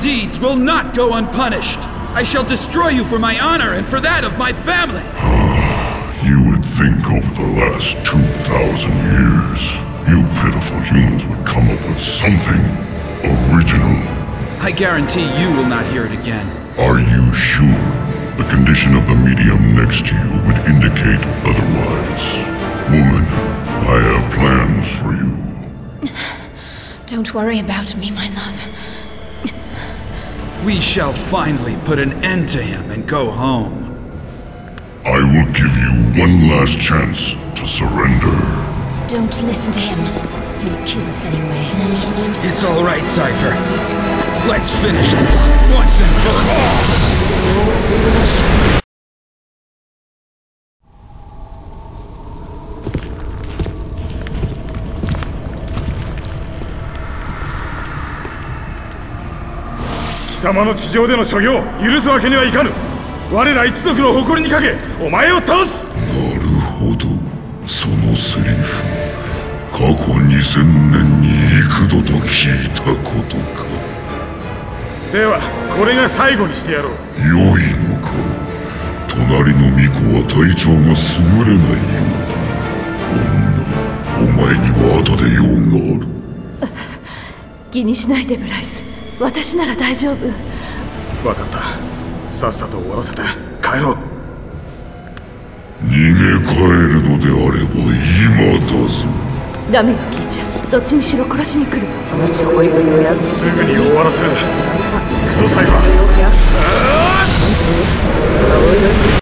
deeds will not go unpunished. I shall destroy you for my honor and for that of my family. You would think over the last 2,000 years, you pitiful humans would come up with something original. I guarantee you will not hear it again. Are you sure? The condition of the medium next to you would indicate otherwise. Woman, I have plans for you. Don't worry about me, my love. We shall finally put an end to him and go home. I will give you one last chance to surrender. Don't listen to him. He'll kill us anyway. It's all right, Cypher. Let's finish this once and for all. 貴様の地上での所業許すわけにはいかぬ。我ら一族の誇りにかけお前を倒す。 なるほど、そのセリフ過去2000年に幾度と聞いたことか。 ではこれが最後にしてやろう。 良いのか。隣の巫女は体調が優れないようだ。女、お前には後で用がある。 気にしないでブライス、私なら大丈夫。 分かった、さっさと終わらせて帰ろう。 逃げ帰るのであれば今だぞ。 ダメよキーちゃん、どっちにしろ殺しに来る。 すぐに終わらせる。クソサイファー。